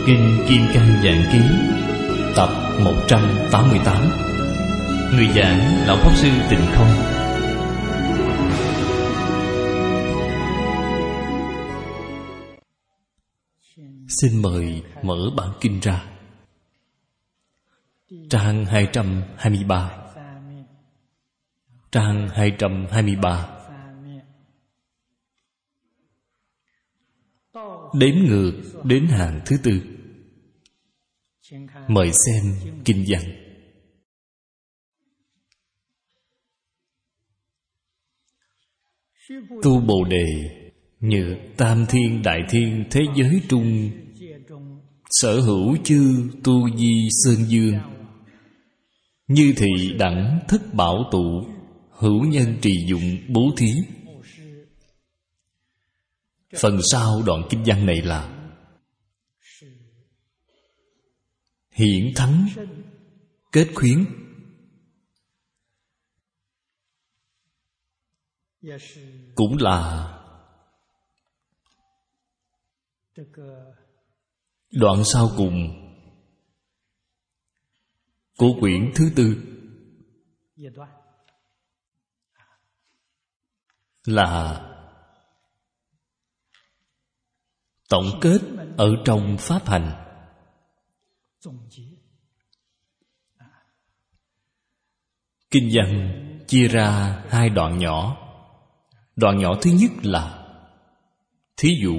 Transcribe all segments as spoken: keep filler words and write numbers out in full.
Kinh Kim Cang Giảng Ký tập một trăm tám mươi tám. Người giảng Lão Pháp Sư Tịnh Không. Xin mời mở bản kinh ra. Trang hai trăm hai mươi ba. Trang hai trăm hai mươi ba. Đếm ngược đến hàng thứ tư. Mời xem kinh văn. Tu Bồ Đề như tam thiên đại thiên thế giới trung, sở hữu chư tu di sơn dương, như thị đẳng thất bảo tụ, hữu nhân trì dụng bố thí. Phần sau đoạn kinh văn này là hiển thắng kết khuyến, cũng là đoạn sau cùng của quyển thứ tư, là tổng kết ở trong pháp hành. Kinh văn chia ra hai đoạn nhỏ. Đoạn nhỏ thứ nhất là thí dụ.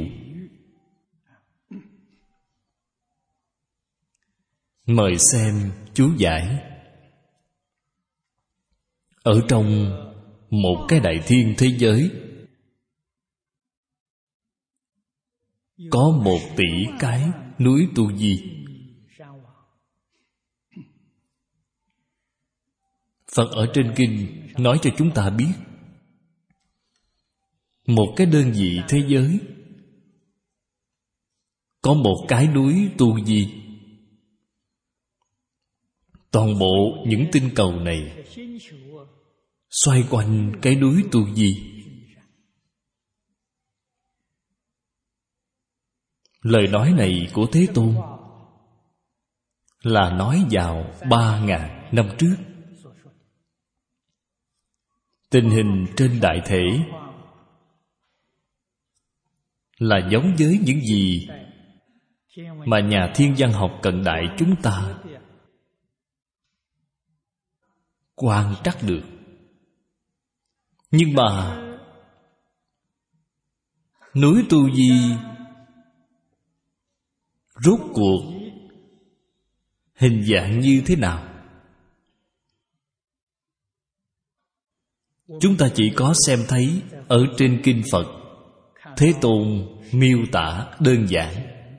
Mời xem chú giải. Ở trong một cái đại thiên thế giới có một tỷ cái núi tu di. Phật ở trên kinh nói cho chúng ta biết, một cái đơn vị thế giới có một cái núi tu di. Toàn bộ những tinh cầu này xoay quanh cái núi tu di. Lời nói này của Thế Tôn là nói vào ba ngàn năm trước. Tình hình trên đại thể là giống với những gì mà nhà thiên văn học cận đại chúng ta quan trắc được. Nhưng mà núi tu di rốt cuộc hình dạng như thế nào, chúng ta chỉ có xem thấy ở trên kinh Phật Thế Tôn miêu tả đơn giản.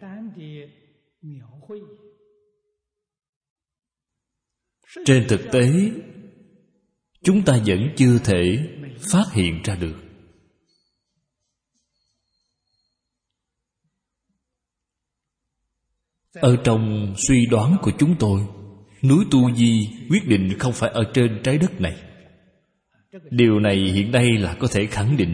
Trên thực tế, chúng ta vẫn chưa thể phát hiện ra được. Ở trong suy đoán của chúng tôi, núi Tu Di quyết định không phải ở trên trái đất này. Điều này hiện nay là có thể khẳng định.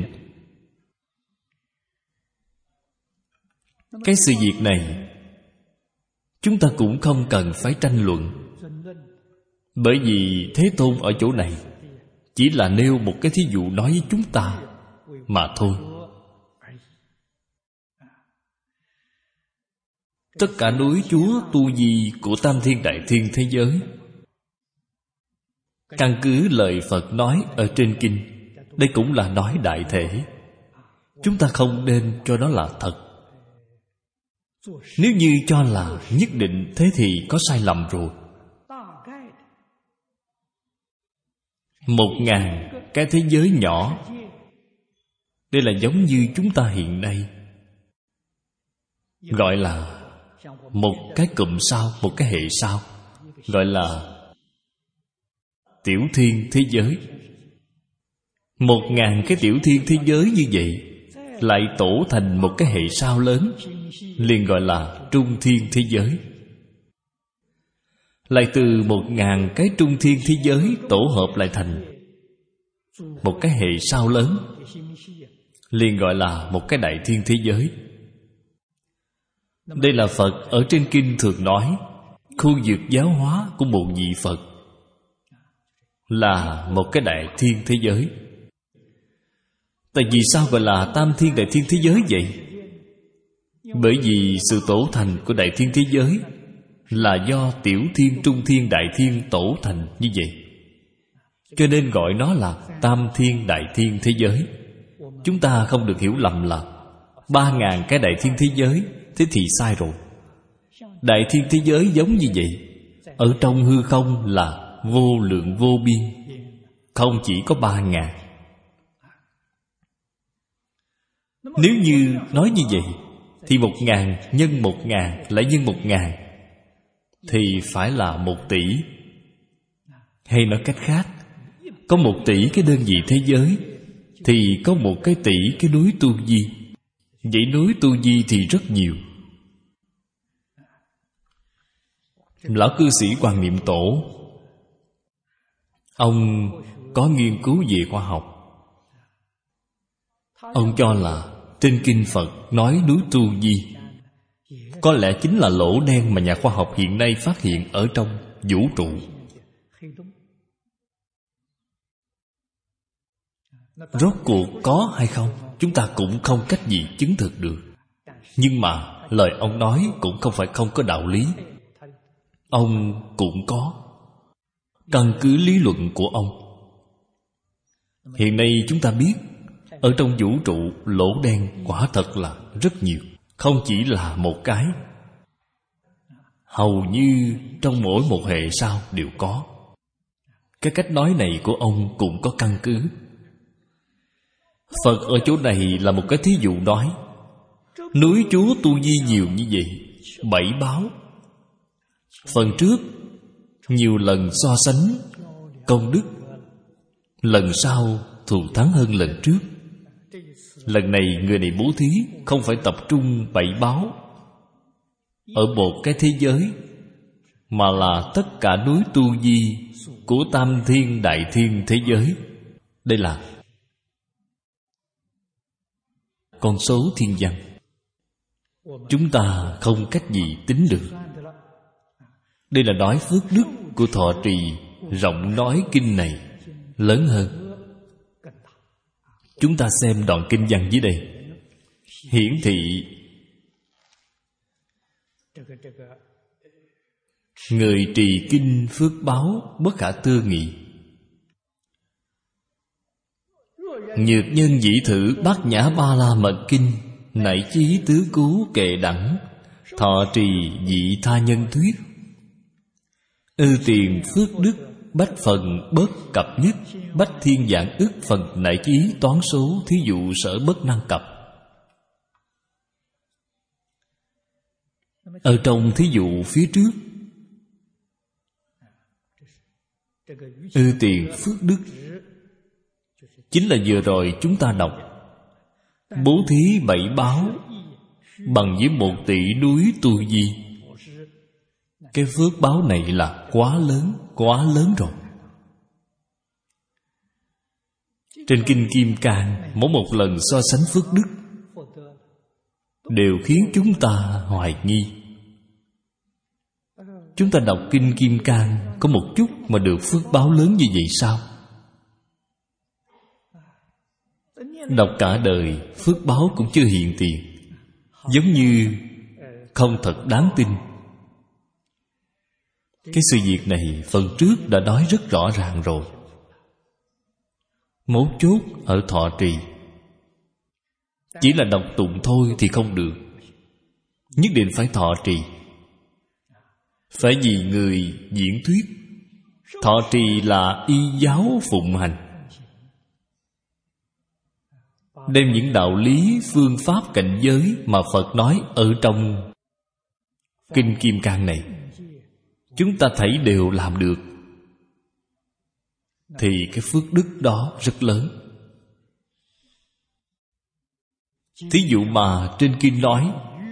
Cái sự việc này chúng ta cũng không cần phải tranh luận, bởi vì Thế Tôn ở chỗ này chỉ là nêu một cái thí dụ nói với chúng ta mà thôi. Tất cả núi Chúa Tu Di của tam thiên đại thiên thế giới, căn cứ lời Phật nói ở trên kinh, đây cũng là nói đại thể. Chúng ta không nên cho nó là thật. Nếu như cho là nhất định, thế thì có sai lầm rồi. Một ngàn cái thế giới nhỏ, đây là giống như chúng ta hiện nay gọi là một cái cụm sao, một cái hệ sao, gọi là tiểu thiên thế giới. Một ngàn cái tiểu thiên thế giới như vậy lại tổ thành một cái hệ sao lớn, liền gọi là trung thiên thế giới. Lại từ một ngàn cái trung thiên thế giới tổ hợp lại thành một cái hệ sao lớn, liền gọi là một cái đại thiên thế giới. Đây là Phật ở trên kinh thường nói khu vực giáo hóa của một vị Phật là một cái đại thiên thế giới. Tại vì sao gọi là tam thiên đại thiên thế giới vậy? Bởi vì sự tổ thành của đại thiên thế giới là do tiểu thiên, trung thiên, đại thiên tổ thành như vậy, cho nên gọi nó là tam thiên đại thiên thế giới. Chúng ta không được hiểu lầm là ba ngàn cái đại thiên thế giới, thế thì sai rồi. Đại thiên thế giới giống như vậy, ở trong hư không là vô lượng vô biên, không chỉ có ba ngàn. Nếu như nói như vậy thì một ngàn nhân một ngàn lại nhân một ngàn thì phải là một tỷ. Hay nói cách khác, có một tỷ cái đơn vị thế giới thì có một cái tỷ cái núi tu di. Vậy núi tu di thì rất nhiều. Lão cư sĩ Hoàng Niệm Tổ, ông có nghiên cứu về khoa học. Ông cho là trên kinh Phật nói núi tu di có lẽ chính là lỗ đen mà nhà khoa học hiện nay phát hiện ở trong vũ trụ. Rốt cuộc có hay không, chúng ta cũng không cách gì chứng thực được. Nhưng mà lời ông nói cũng không phải không có đạo lý. Ông cũng có căn cứ lý luận của ông. Hiện nay chúng ta biết ở trong vũ trụ lỗ đen quả thật là rất nhiều, không chỉ là một cái. Hầu như trong mỗi một hệ sao đều có. Cái cách nói này của ông cũng có căn cứ. Phật ở chỗ này là một cái thí dụ nói núi Chúa tu di nhiều như vậy, bảy báo. Phần trước nhiều lần so sánh công đức, lần sau thù thắng hơn lần trước. Lần này người này bố thí không phải tập trung bảy báo ở một cái thế giới, mà là tất cả núi tu di của tam thiên đại thiên thế giới. Đây là con số thiên văn, chúng ta không cách gì tính được. Đây là nói phước đức của thọ trì rộng nói kinh này lớn hơn. Chúng ta xem đoạn kinh văn dưới đây, hiển thị người trì kinh phước báo bất khả tư nghị. Nhược nhân dĩ thử bát nhã ba la mật kinh, nảy chí tứ cứu kệ đẳng, thọ trì dị tha nhân thuyết. Ư tiền phước đức bách phần bất cập nhất, bách thiên vạn ức phần nảy chí toán số, thí dụ sở bất năng cập. Ở trong thí dụ phía trước, ư tiền phước đức chính là vừa rồi chúng ta đọc bố thí bảy báo bằng với một tỷ núi tu di. Cái phước báo này là quá lớn, quá lớn rồi. Trên kinh Kim Cang, mỗi một lần so sánh phước đức đều khiến chúng ta hoài nghi. Chúng ta đọc kinh Kim Cang có một chút mà được phước báo lớn như vậy sao? Đọc cả đời phước báo cũng chưa hiện tiền, giống như không thật đáng tin. Cái sự việc này phần trước đã nói rất rõ ràng rồi. Mấu chốt ở thọ trì. Chỉ là đọc tụng thôi thì không được, nhất định phải thọ trì. Phải vì người diễn thuyết. Thọ trì là y giáo phụng hành, đem những đạo lý phương pháp cảnh giới mà Phật nói ở trong kinh Kim Cang này, chúng ta thấy đều làm được, thì cái phước đức đó rất lớn. Thí dụ mà trên kinh nói,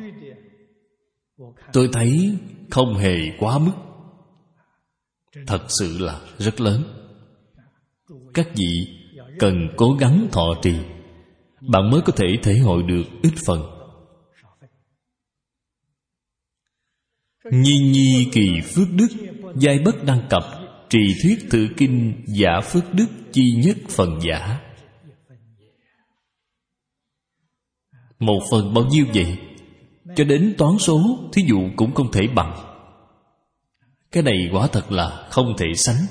tôi thấy không hề quá mức, thật sự là rất lớn. Các vị cần cố gắng thọ trì, bạn mới có thể thể hội được ít phần. Nhi nhi kỳ phước đức, giai bất đăng cập. Trì thuyết tự kinh, giả phước đức, chi nhất phần giả. Một phần bao nhiêu vậy? Cho đến toán số, thí dụ cũng không thể bằng. Cái này quả thật là không thể sánh.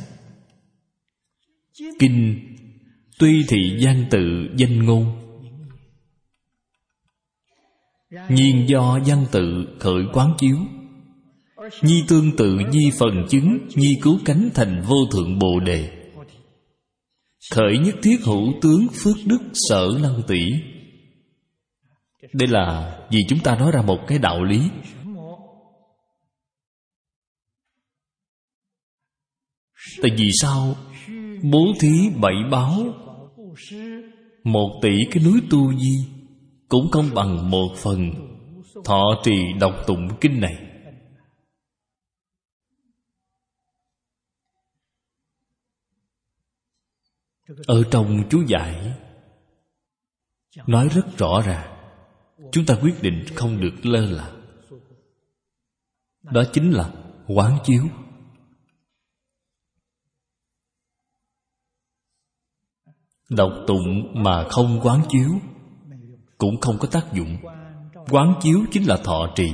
Kinh tuy thị văn tự danh ngôn, nhiên do văn tự khởi quán chiếu. Nhi tương tự nhi phần chứng, nhi cứu cánh thành vô thượng bồ đề. Khởi nhất thiết hữu tướng phước đức sở lăng tỷ. Đây là vì chúng ta nói ra một cái đạo lý. Tại vì sao bố thí bảy báo, một tỷ cái núi tu di cũng không bằng một phần thọ trì đọc tụng kinh này. Ở trong chú giải nói rất rõ ràng, chúng ta quyết định không được lơ là. Đó chính là quán chiếu. Đọc tụng mà không quán chiếu cũng không có tác dụng. Quán chiếu chính là thọ trì.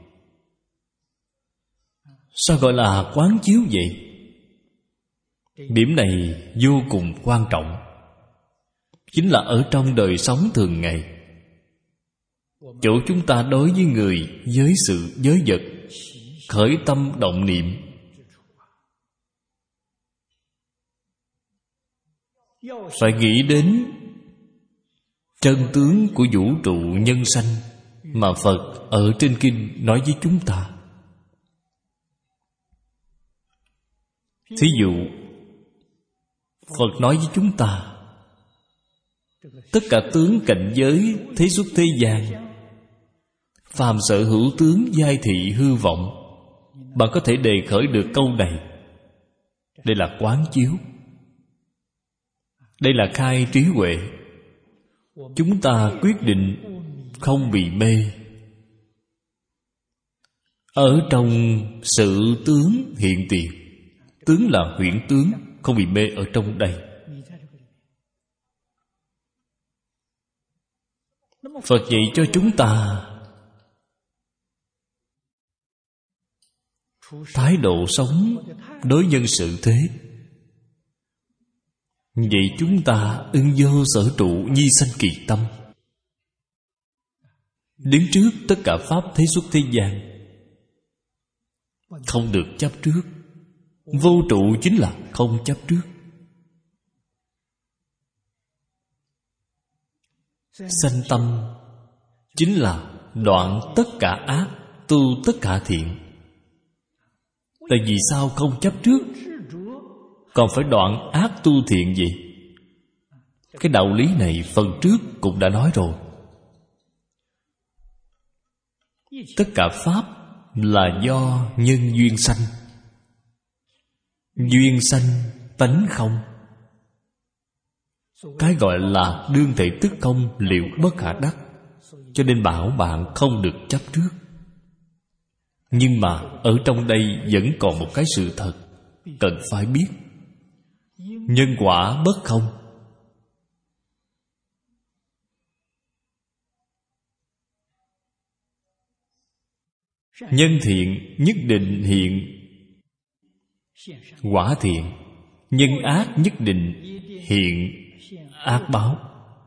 Sao gọi là quán chiếu vậy? Điểm này vô cùng quan trọng. Chính là ở trong đời sống thường ngày, chỗ chúng ta đối với người, với sự, với vật khởi tâm động niệm, phải nghĩ đến chân tướng của vũ trụ nhân sanh mà Phật ở trên kinh nói với chúng ta. Thí dụ Phật nói với chúng ta, tất cả tướng cảnh giới thế xuất thế gian, phàm sở hữu tướng giai thị hư vọng. Bạn có thể đề khởi được câu này. Đây là quán chiếu. Đây là khai trí huệ. Chúng ta quyết định không bị mê ở trong sự tướng hiện tiền. Tướng là huyễn tướng, không bị mê ở trong đây. Phật dạy cho chúng ta thái độ sống đối nhân sự thế. Vậy chúng ta ưng vô sở trụ, nhi sanh kỳ tâm. Đứng trước tất cả pháp thế xuất thế gian, không được chấp trước. Vô trụ chính là không chấp trước. Sanh tâm chính là đoạn tất cả ác, tu tất cả thiện. Tại vì sao không chấp trước, còn phải đoạn ác tu thiện gì? Cái đạo lý này phần trước cũng đã nói rồi. Tất cả pháp là do nhân duyên sanh. Duyên sanh tánh không. Cái gọi là đương thể tức công, liệu bất khả đắc. Cho nên bảo bạn không được chấp trước. Nhưng mà ở trong đây vẫn còn một cái sự thật cần phải biết. Nhân quả bất không. Nhân thiện nhất định hiện quả thiện, nhân ác nhất định hiện ác báo.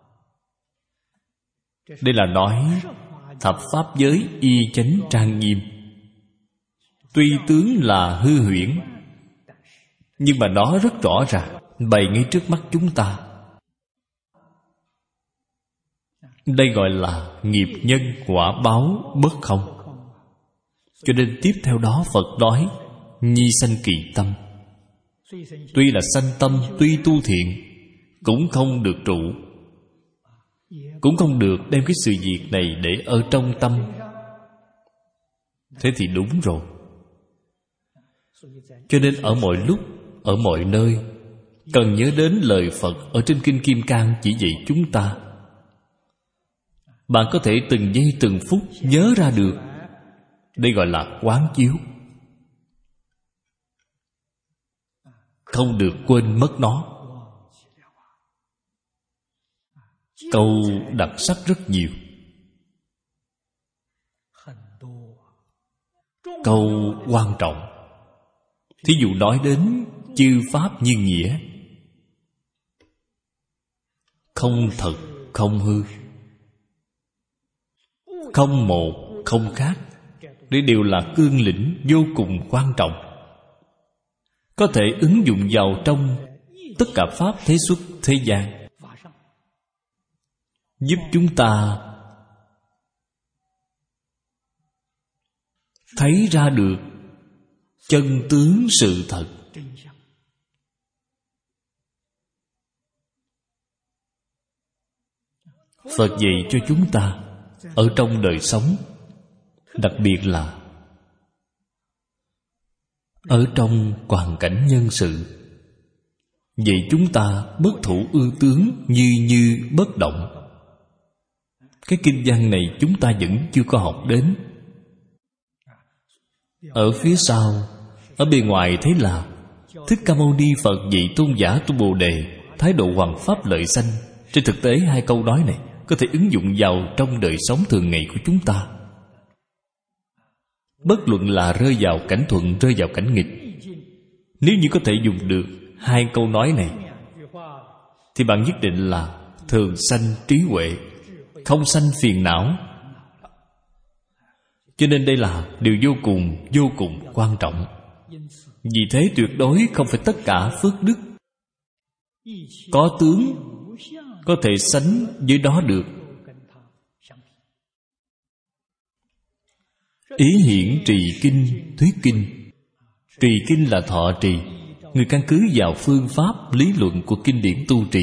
Đây là nói thập pháp giới y chánh trang nghiêm. Tuy tướng là hư huyễn, nhưng mà nó rất rõ ràng, bày ngay trước mắt chúng ta. Đây gọi là nghiệp nhân quả báo bất không. Cho nên tiếp theo đó Phật nói nhi sanh kỳ tâm. Tuy là sanh tâm, tuy tu thiện, cũng không được trụ, cũng không được đem cái sự việc này để ở trong tâm. Thế thì đúng rồi. Cho nên ở mọi lúc, ở mọi nơi cần nhớ đến lời Phật ở trên Kinh Kim Cang chỉ dạy chúng ta. Bạn có thể từng giây từng phút nhớ ra được Đây gọi là quán chiếu, không được quên mất nó. Câu đặc sắc rất nhiều. Câu quan trọng. Thí dụ nói đến chư pháp như nghĩa, không thật, không hư, không một, không khác. Đây đều là cương lĩnh vô cùng quan trọng, có thể ứng dụng vào trong tất cả pháp thế xuất thế gian, giúp chúng ta thấy ra được chân tướng sự thật. Phật dạy cho chúng ta ở trong đời sống, đặc biệt là ở trong hoàn cảnh nhân sự, vậy chúng ta bất thủ ư tướng, như như bất động. Cái kinh văn này chúng ta vẫn chưa có học đến. Ở phía sau, ở bề ngoài thấy là Thích Ca Mâu Ni Phật dạy tôn giả tu Bồ Đề, thái độ hoằng pháp lợi sanh. Trên thực tế hai câu nói này có thể ứng dụng vào trong đời sống thường ngày của chúng ta. Bất luận là rơi vào cảnh thuận, rơi vào cảnh nghịch, nếu như có thể dùng được hai câu nói này, thì bạn nhất định là thường sanh trí huệ, không sanh phiền não. Cho nên đây là điều vô cùng, vô cùng quan trọng. Vì thế tuyệt đối không phải tất cả phước đức có tướng có thể sánh với đó được. Ý hiển trì kinh, thuyết kinh. Trì kinh là thọ trì. Người căn cứ vào phương pháp, lý luận của kinh điển tu trì,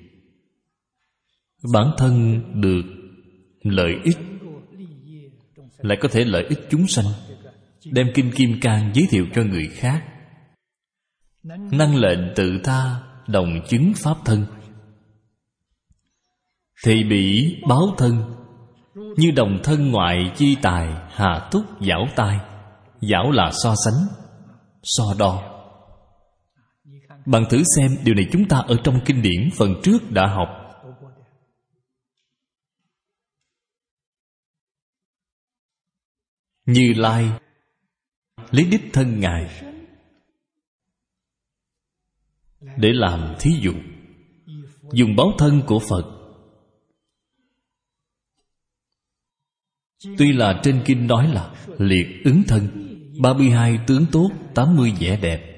bản thân được lợi ích, lại có thể lợi ích chúng sanh. Đem Kinh Kim Cang giới thiệu cho người khác, năng lệnh tự tha, đồng chứng pháp thân. Thị bỉ báo thân, như đồng thân ngoại chi tài, hà túc giảo tai. Giảo là so sánh, so đo. Bạn thử xem, điều này chúng ta ở trong kinh điển phần trước đã học. Như Lai lấy đích thân Ngài để làm thí dụ, dùng báo thân của Phật. Tuy là trên kinh nói là liệt ứng thân, ba mươi hai tướng tốt, tám mươi vẻ đẹp,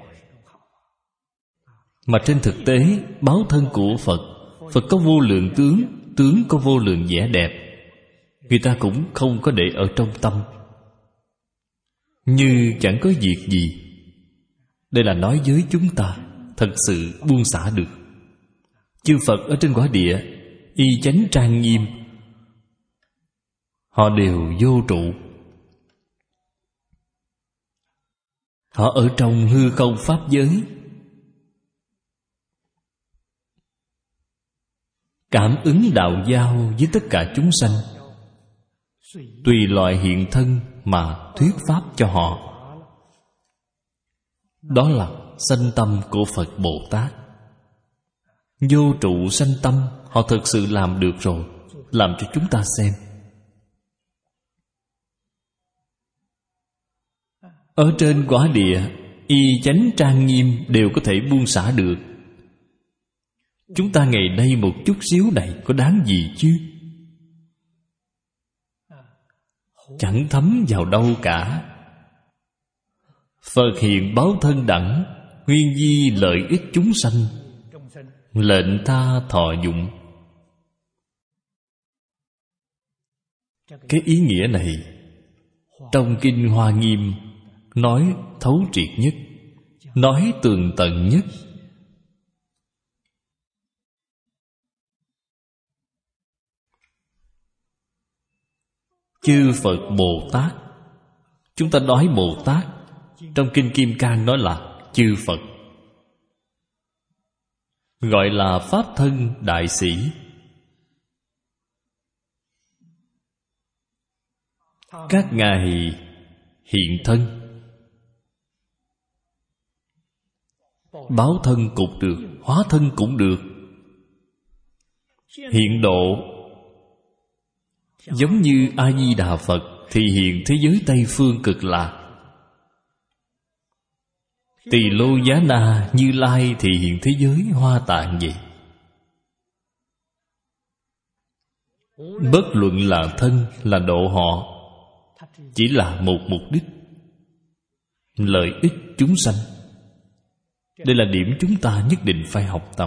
mà trên thực tế báo thân của Phật, Phật có vô lượng tướng, tướng có vô lượng vẻ đẹp, người ta cũng không có để ở trong tâm, như chẳng có việc gì. Đây là nói với chúng ta thật sự buông xả được. Chư Phật ở trên quả địa y chánh trang nghiêm, họ đều vô trụ. Họ ở trong hư không pháp giới, cảm ứng đạo giao với tất cả chúng sanh, tùy loại hiện thân mà thuyết pháp cho họ. Đó là sanh tâm của Phật Bồ Tát. Vô trụ sanh tâm, họ thực sự làm được rồi. Làm cho chúng ta xem. Ở trên quả địa y chánh trang nghiêm đều có thể buông xả được. Chúng ta ngày nay một chút xíu này có đáng gì chứ? Chẳng thấm vào đâu cả. Phật hiện báo thân đẳng, nguyên di lợi ích chúng sanh, lệnh tha thọ dụng. Cái ý nghĩa này trong Kinh Hoa Nghiêm nói thấu triệt nhất, nói tường tận nhất. Chư Phật Bồ Tát, chúng ta nói Bồ Tát, trong Kinh Kim Cang nói là chư Phật, gọi là Pháp thân đại sĩ. Các ngài hiện thân. Báo thân cũng được, hóa thân cũng được. Hiện độ giống như A-di-đà Phật thì hiện thế giới Tây Phương Cực Lạc. Tỳ Lô Giá Na Như Lai thì hiện thế giới Hoa Tạng vậy. Bất luận là thân, là độ họ, chỉ là một mục đích: lợi ích chúng sanh. Đây là điểm chúng ta nhất định phải học tập.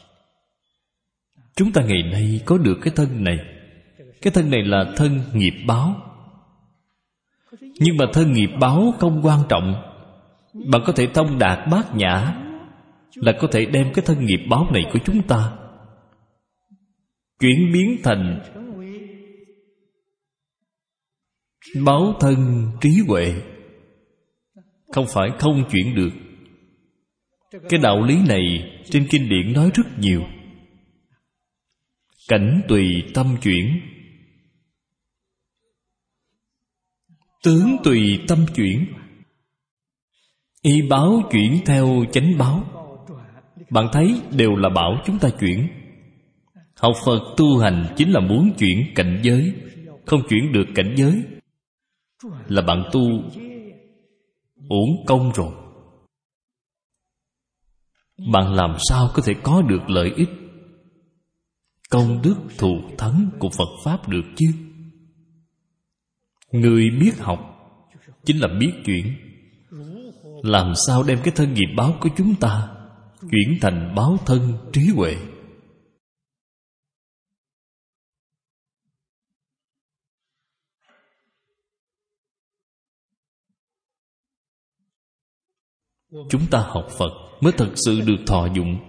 Chúng ta ngày nay có được cái thân này. Cái thân này là thân nghiệp báo. Nhưng mà thân nghiệp báo không quan trọng. Bạn có thể thông đạt bát nhã, là có thể đem cái thân nghiệp báo này của chúng ta chuyển biến thành báo thân trí huệ. Không phải không chuyển được. Cái đạo lý này trên kinh điển nói rất nhiều. Cảnh tùy tâm chuyển, tướng tùy tâm chuyển. Y báo chuyển theo chánh báo. Bạn thấy đều là bảo chúng ta chuyển. Học Phật tu hành chính là muốn chuyển cảnh giới. Không chuyển được cảnh giới là bạn tu uổng công rồi. Bạn làm sao có thể có được lợi ích, công đức thù thắng của Phật Pháp được chứ? Người biết học chính là biết chuyển. Làm sao đem cái thân nghiệp báo của chúng ta chuyển thành báo thân trí huệ? Chúng ta học Phật mới thật sự được thọ dụng.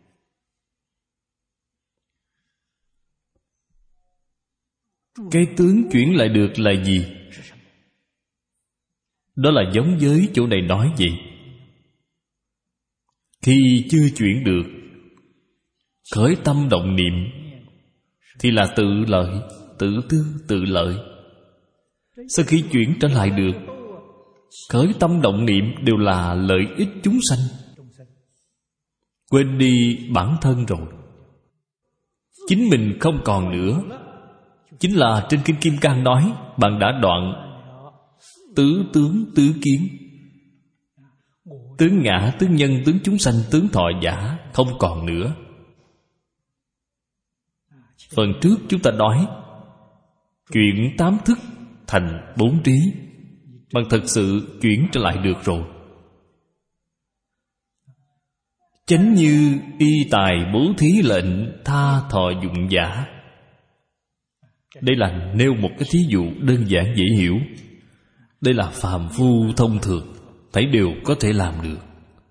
Cái tướng chuyển lại được là gì? Đó là giống với chỗ này nói vậy. Khi chưa chuyển được, khởi tâm động niệm thì là tự lợi, tự tư, tự lợi. Sau khi chuyển trở lại được, khởi tâm động niệm đều là lợi ích chúng sanh. Quên đi bản thân rồi. Chính mình không còn nữa. Chính là trên Kinh Kim Cang nói, bạn đã đoạn tứ tướng tứ kiến. Tướng ngã, tướng nhân, tướng chúng sanh, tướng thọ giả không còn nữa. Phần trước chúng ta nói chuyển tám thức thành bốn trí. Bạn thật sự chuyển trở lại được rồi. Chánh như y tài bố thí lệnh tha thọ dụng giả. Đây là nêu một cái thí dụ đơn giản dễ hiểu. Đây là phàm phu thông thường, thấy đều có thể làm được.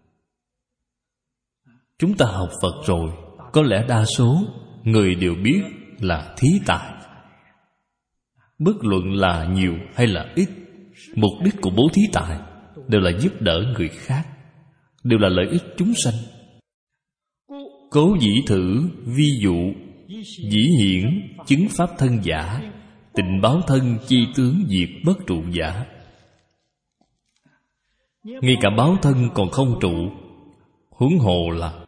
Chúng ta học Phật rồi, có lẽ đa số người đều biết là thí tài. Bất luận là nhiều hay là ít, mục đích của bố thí tài đều là giúp đỡ người khác, đều là lợi ích chúng sanh. Cố dĩ thử vi dụ, dĩ hiển chứng pháp thân giả, tịnh báo thân chi tướng diệt bất trụ giả. Ngay cả báo thân còn không trụ, huống hồ là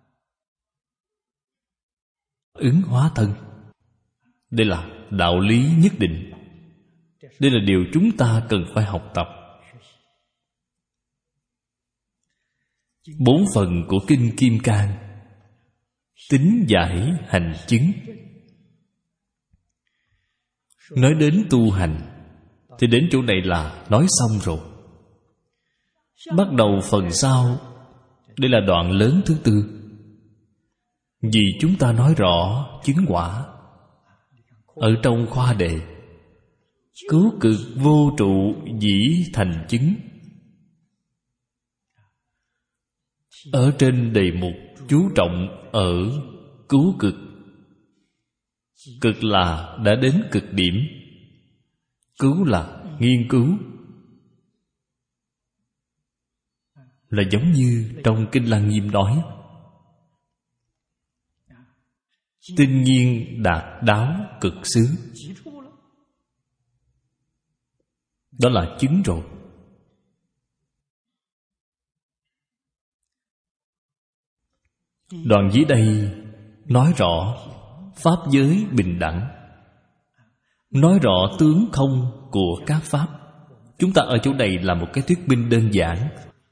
ứng hóa thân. Đây là đạo lý nhất định. Đây là điều chúng ta cần phải học tập. Bốn phần của Kinh Kim Cang: tính giải hành chứng. Nói đến tu hành thì đến chỗ này là nói xong rồi. Bắt đầu phần sau. Đây là đoạn lớn thứ tư. Vì chúng ta nói rõ chứng quả. Ở trong khoa đề cứu cực vô trụ dĩ thành chứng. Ở trên đề mục chú trọng ở cứu cực. Cực là đã đến cực điểm, cứu là nghiên cứu. Là giống như trong Kinh Lăng Nghiêm nói: tinh nhiên đạt đáo cực xứ. Đó là chứng rồi. Đoạn dưới đây nói rõ pháp giới bình đẳng, nói rõ tướng không của các pháp. Chúng ta ở chỗ này là một cái thuyết minh đơn giản.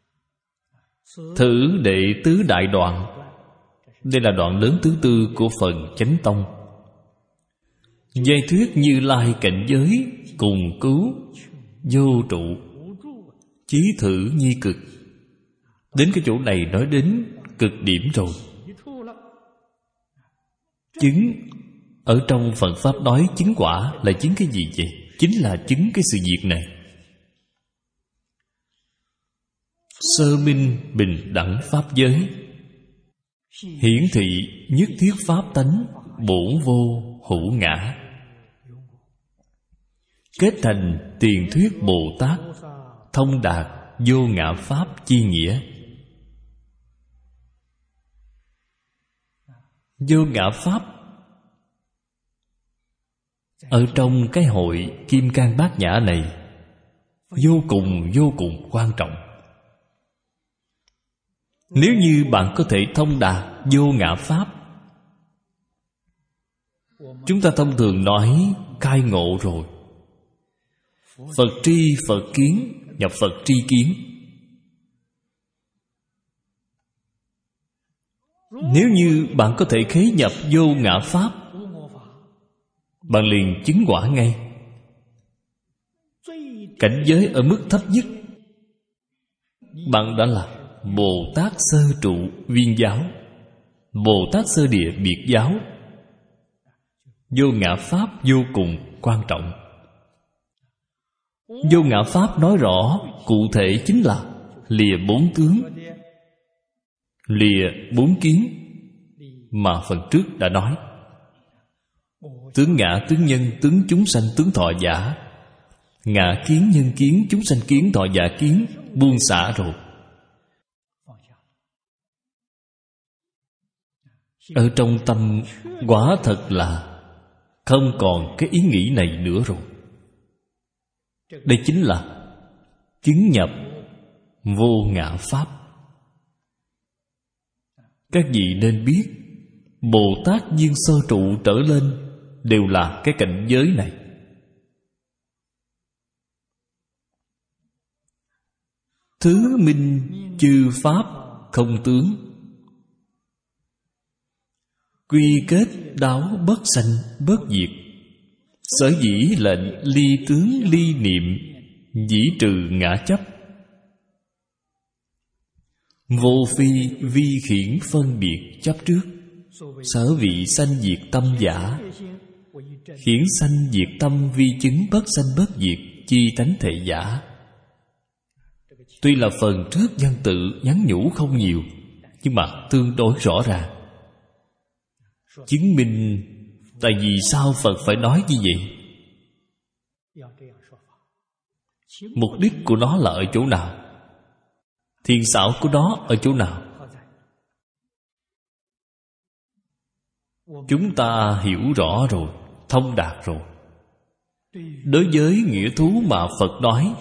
Thử đệ tứ đại đoạn. Đây là đoạn lớn thứ tư của phần Chánh Tông. Giai thuyết Như Lai cảnh giới cùng cứu vô trụ, chí thử nhi cực. Đến cái chỗ này nói đến cực điểm rồi. Chứng ở trong Phật Pháp nói chứng quả là chứng cái gì vậy? Chính là chứng cái sự việc này. Sơ minh bình đẳng pháp giới, hiển thị nhất thiết pháp tánh bổn vô hữu ngã, kết thành tiền thuyết Bồ Tát thông đạt vô ngã pháp chi nghĩa. Vô ngã pháp ở trong cái hội Kim Cang Bát Nhã này vô cùng vô cùng quan trọng. Nếu như bạn có thể thông đạt vô ngã pháp, chúng ta thông thường nói khai ngộ rồi. Phật tri Phật kiến, nhập Phật tri kiến. Nếu như bạn có thể khế nhập vô ngã pháp, bạn liền chứng quả ngay. Cảnh giới ở mức thấp nhất, bạn đã là Bồ Tát sơ trụ viên giáo, Bồ Tát sơ địa biệt giáo. Vô ngã pháp vô cùng quan trọng. Vô ngã pháp nói rõ cụ thể chính là lìa bốn tướng, lìa bốn kiến mà phần trước đã nói. Tướng ngã, tướng nhân, tướng chúng sanh, tướng thọ giả. Ngã kiến, nhân kiến, chúng sanh kiến, thọ giả kiến, buông xả rồi. Ở trong tâm quả thật là không còn cái ý nghĩ này nữa rồi. Đây chính là chứng nhập vô ngã pháp. Các vị nên biết, Bồ Tát viên sơ trụ trở lên đều là cái cảnh giới này. Thứ minh chư pháp không tướng, quy kết đáo bất sanh bất diệt. Sở dĩ lệnh ly tướng ly niệm, dĩ trừ ngã chấp. Vô phi vi khiển phân biệt chấp trước. Sở vị sanh diệt tâm giả, khiển sanh diệt tâm vi chứng bất sanh bất diệt, chi tánh thể giả. Tuy là phần trước văn tự nhắn nhủ không nhiều, nhưng mà tương đối rõ ràng, chứng minh tại vì sao Phật phải nói như vậy. Mục đích của nó là ở chỗ nào? Thiện xảo của nó ở chỗ nào? Chúng ta hiểu rõ rồi, thông đạt rồi. Đối với nghĩa thú mà Phật nói,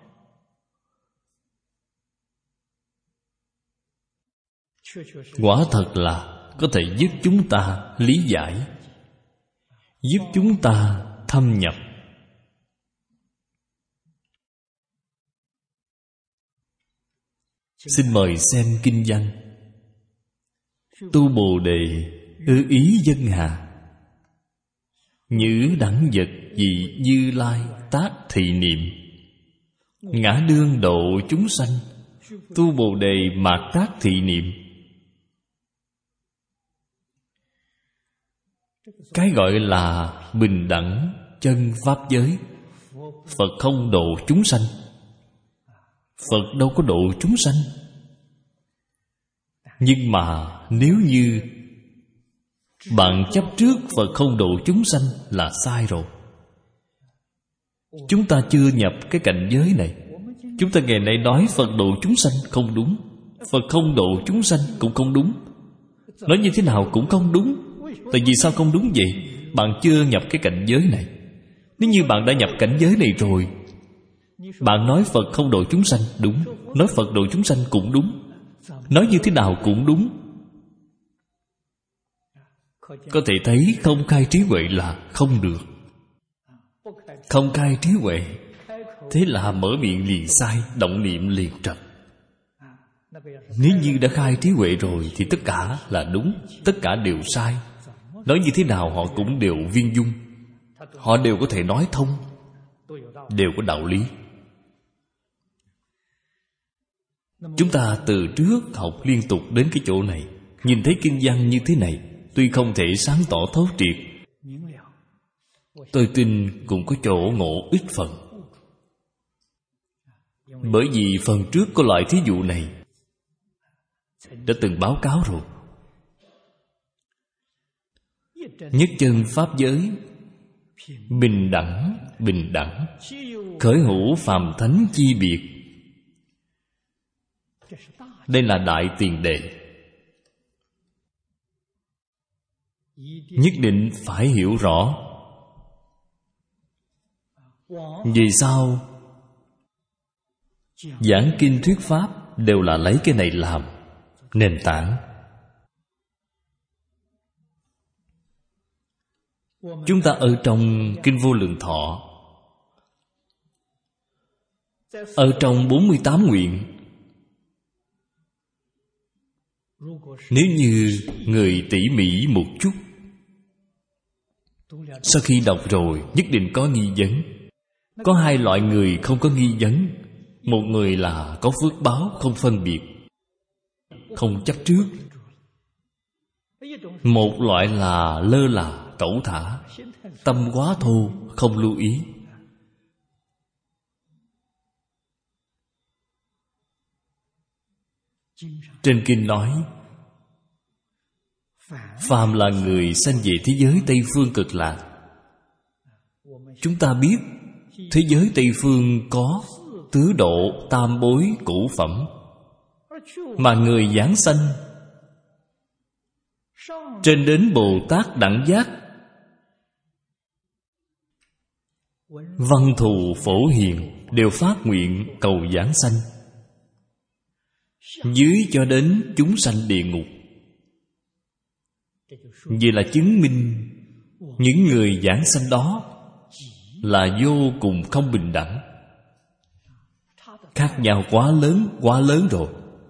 quả thật là có thể giúp chúng ta lý giải, giúp chúng ta thâm nhập. Xin mời xem kinh văn. Tu Bồ Đề ư ý dân hà, nhữ đẳng vật dị Như Lai tác thị niệm. Ngã đương độ chúng sanh, tu Bồ Đề mạt tác thị niệm. Cái gọi là bình đẳng chân pháp giới. Phật không độ chúng sanh. Phật đâu có độ chúng sanh. Nhưng mà nếu như bạn chấp trước Phật không độ chúng sanh là sai rồi. Chúng ta chưa nhập cái cảnh giới này. Chúng ta ngày nay nói Phật độ chúng sanh không đúng, Phật không độ chúng sanh cũng không đúng. Nói như thế nào cũng không đúng. Tại vì sao không đúng vậy? Bạn chưa nhập cái cảnh giới này. Nếu như bạn đã nhập cảnh giới này rồi, bạn nói Phật không độ chúng sanh đúng, nói Phật độ chúng sanh cũng đúng, nói như thế nào cũng đúng. Có thể thấy không khai trí huệ là không được. Không khai trí huệ, thế là mở miệng liền sai, động niệm liền trật. Nếu như đã khai trí huệ rồi thì tất cả là đúng, tất cả đều sai. Nói như thế nào họ cũng đều viên dung, họ đều có thể nói thông, đều có đạo lý. Chúng ta từ trước học liên tục đến cái chỗ này, nhìn thấy kinh văn như thế này, tuy không thể sáng tỏ thấu triệt, tôi tin cũng có chỗ ngộ ít phần. Bởi vì phần trước có loại thí dụ này đã từng báo cáo rồi. Nhất chân pháp giới, bình đẳng, bình đẳng, khởi hữu phàm thánh chi biệt. Đây là đại tiền đề, nhất định phải hiểu rõ. Vì sao giảng kinh thuyết pháp đều là lấy cái này làm nền tảng? Chúng ta ở trong Kinh Vô Lượng Thọ, ở trong bốn mươi tám nguyện, nếu như người tỉ mỉ một chút, sau khi đọc rồi nhất định có nghi vấn. Có hai loại người không có nghi vấn. Một người là có phước báo không phân biệt, không chấp trước. Một loại là lơ là, cẩu thả, tâm quá thô, không lưu ý. Trên kinh nói, phàm là người sanh về thế giới Tây Phương Cực Lạc. Chúng ta biết thế giới Tây Phương có tứ độ tam bối cửu phẩm, mà người giảng sanh trên đến Bồ Tát đẳng giác, văn thù phổ hiền đều phát nguyện cầu giảng sanh, dưới cho đến chúng sanh địa ngục. Vậy là chứng minh những người giảng sanh đó là vô cùng không bình đẳng. Khác nhau quá lớn, quá lớn rồi.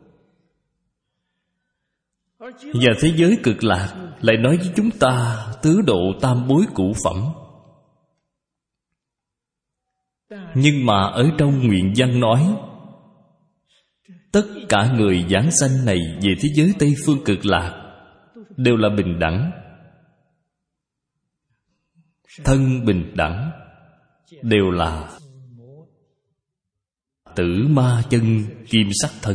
Và thế giới Cực Lạc lại nói với chúng ta tứ độ tam bối cửu phẩm. Nhưng mà ở trong nguyện văn nói, tất cả người giảng sanh này về thế giới Tây Phương Cực Lạc đều là bình đẳng, thân bình đẳng, đều là tử ma chân kim sắc thân.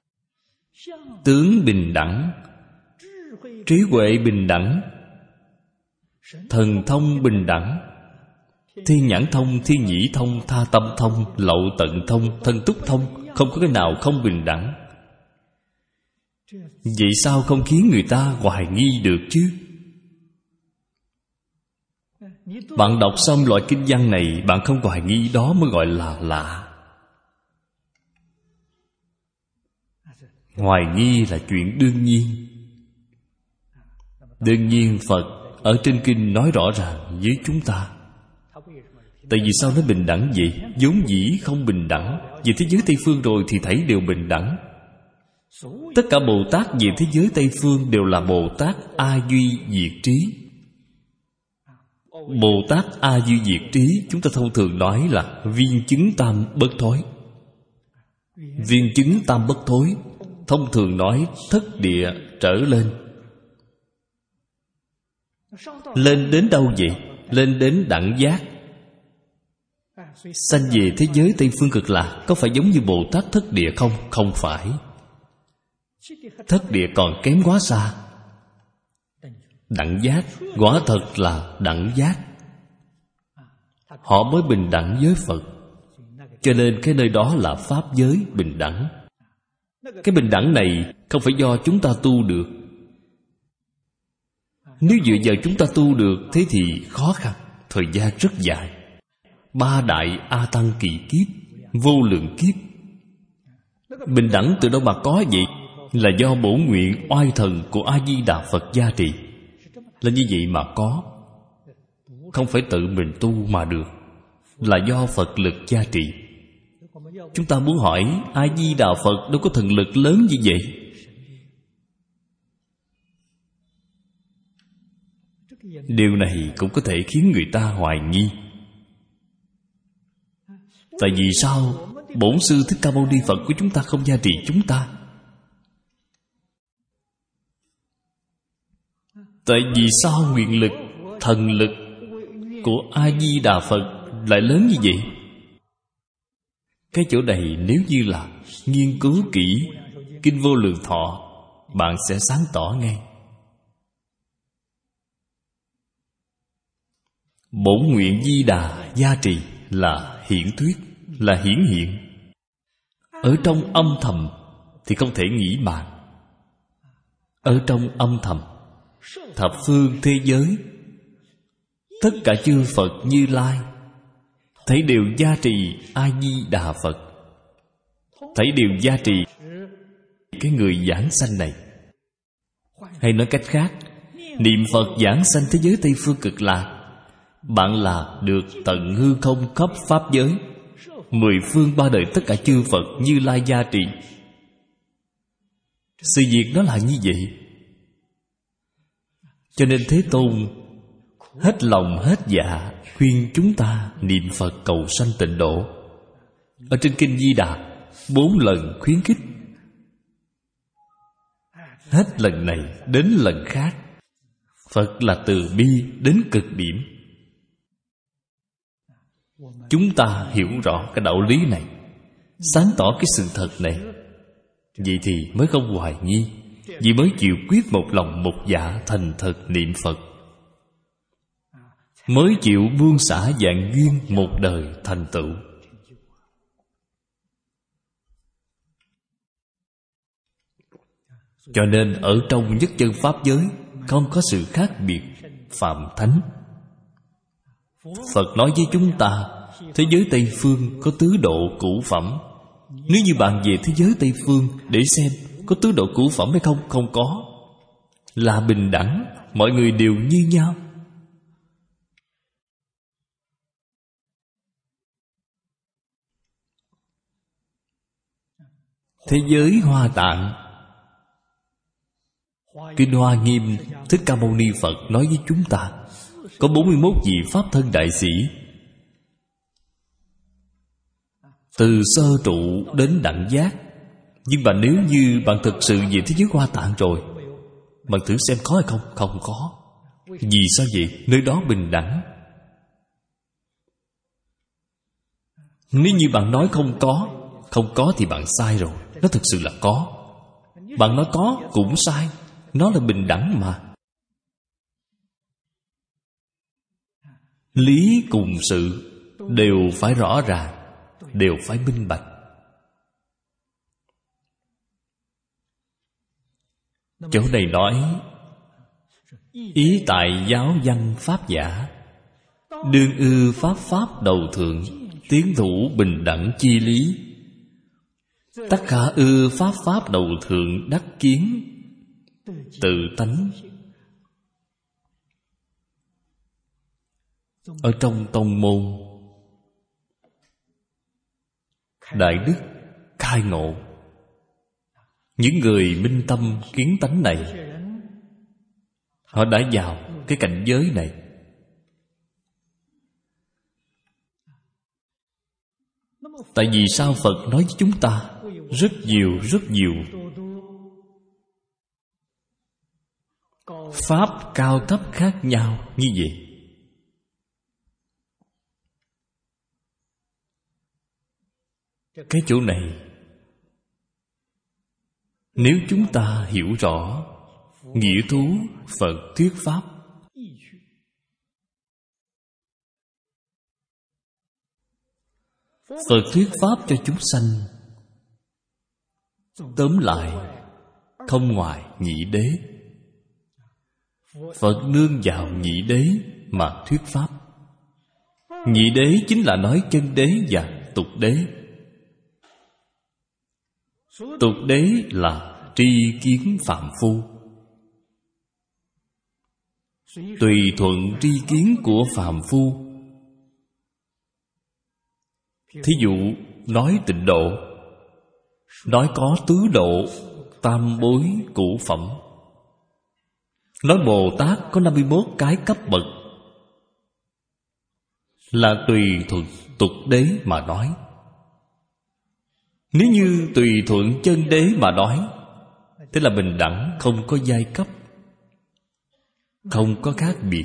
Tướng bình đẳng, trí huệ bình đẳng, thần thông bình đẳng, thiên nhãn thông, thiên nhĩ thông, tha tâm thông, lậu tận thông, thân túc thông, không có cái nào không bình đẳng. Vậy sao không khiến người ta hoài nghi được chứ? Bạn đọc xong loại kinh văn này, bạn không hoài nghi, đó mới gọi là lạ. Hoài nghi là chuyện đương nhiên. Đương nhiên Phật ở trên kinh nói rõ ràng với chúng ta. Tại vì sao nó bình đẳng vậy? Vốn dĩ không bình đẳng. Về thế giới Tây Phương rồi thì thấy đều bình đẳng. Tất cả Bồ Tát về thế giới Tây Phương đều là Bồ Tát A Duy Diệt Trí. Bồ Tát A Duy Diệt Trí, chúng ta thông thường nói là viên chứng tam bất thối. Viên chứng tam bất thối, thông thường nói thất địa trở lên. Lên đến đâu vậy? Lên đến đẳng giác. Sanh về thế giới Tây Phương Cực Lạc có phải giống như Bồ Tát thất địa không? Không phải. Thất địa còn kém quá xa. Đẳng giác quả thật là đẳng giác. Họ mới bình đẳng với Phật. Cho nên cái nơi đó là pháp giới bình đẳng. Cái bình đẳng này không phải do chúng ta tu được. Nếu dựa vào chúng ta tu được, thế thì khó khăn, thời gian rất dài. Ba đại A Tăng kỳ kiếp, vô lượng kiếp. Bình đẳng từ đâu mà có vậy? Là do bổn nguyện oai thần của A Di Đà Phật gia trì. là như vậy mà có, không phải tự mình tu mà được, là do Phật lực gia trì. Chúng ta muốn hỏi A-di-đà Phật đâu có thần lực lớn như vậy? Điều này cũng có thể khiến người ta hoài nghi. Tại vì sao Bổn Sư Thích Ca Mâu Ni Phật của chúng ta không gia trì chúng ta? Tại vì sao nguyện lực, thần lực của A-di-đà Phật lại lớn như vậy? Cái chỗ này nếu như là nghiên cứu kỹ Kinh Vô Lượng Thọ, bạn sẽ sáng tỏ ngay. Bổn nguyện Di Đà gia trì là hiển thuyết, là hiển hiện. Ở trong âm thầm thì không thể nghĩ bàn. Ở trong âm thầm, thập phương thế giới, tất cả chư Phật Như Lai thấy đều gia trì A-di-đà Phật, thấy đều gia trì cái người giảng sanh này. Hay nói cách khác, niệm Phật giảng sanh thế giới Tây Phương Cực Lạc, bạn là được tận hư không khắp pháp giới, mười phương ba đời tất cả chư Phật Như Lai gia trì. Sự việc đó là như vậy. Cho nên Thế Tôn hết lòng hết dạ khuyên chúng ta niệm Phật cầu sanh tịnh độ. Ở trên Kinh Di Đà bốn lần khuyến khích, hết lần này đến lần khác. Phật là từ bi đến cực điểm. Chúng ta hiểu rõ cái đạo lý này, sáng tỏ cái sự thật này, vậy thì mới không hoài nghi, vì mới chịu quyết một lòng một dạ thành thật niệm Phật, mới chịu buông xả vạn duyên một đời thành tựu. Cho nên ở trong nhất chân pháp giới không có sự khác biệt phạm thánh. Phật nói với chúng ta, thế giới Tây Phương có tứ độ cửu phẩm. Nếu như bạn về thế giới Tây Phương để xem có tứ độ cửu phẩm hay không, không có. Là bình đẳng, mọi người đều như nhau. Thế giới Hoa Tạng, Kinh Hoa Nghiêm Thích Ca Mâu Ni Phật nói với chúng ta có bốn mươi mốt vị Pháp thân đại sĩ, từ sơ trụ đến đẳng giác. Nhưng mà nếu như bạn thực sự về thế giới Hoa Tạng rồi, bạn thử xem có hay không? Không có. Vì sao vậy? Nơi đó bình đẳng. Nếu như bạn nói không có, không có thì bạn sai rồi. Nó thực sự là có. Bạn nói có cũng sai. Nó là bình đẳng mà. Lý cùng sự đều phải rõ ràng, đều phải minh bạch. Chỗ này nói ý tại giáo văn pháp giả, đương ư pháp pháp đầu thượng, tiến thủ bình đẳng chi lý. Tất khả ư pháp pháp đầu thượng, đắc kiến tự tánh. Ở trong tông môn, đại đức khai ngộ, những người minh tâm kiến tánh này, họ đã vào cái cảnh giới này. Tại vì sao Phật nói với chúng ta rất nhiều rất nhiều pháp cao thấp khác nhau như vậy? Cái chỗ này, nếu chúng ta hiểu rõ nghĩa thú Phật thuyết pháp, Phật thuyết pháp cho chúng sanh, tóm lại không ngoài nhị đế. Phật nương vào nhị đế mà thuyết pháp. Nhị đế chính là nói chân đế và tục đế. Tục đế là tri kiến phàm phu, tùy thuận tri kiến của phàm phu. Thí dụ nói tịnh độ, nói có tứ độ, tam bối, cửu phẩm. Nói Bồ Tát có năm mươi mốt cái cấp bậc, là tùy thuận tục đế mà nói. Nếu như tùy thuận chân đế mà nói, thế là bình đẳng, không có giai cấp, không có khác biệt.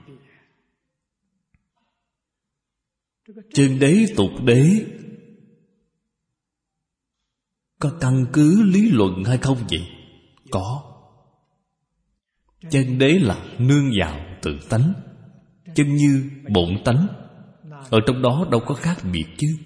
Chân đế tục đế có căn cứ lý luận hay không vậy? Có. Chân đế là nương vào tự tánh, chân như bổn tánh, ở trong đó đâu có khác biệt chứ.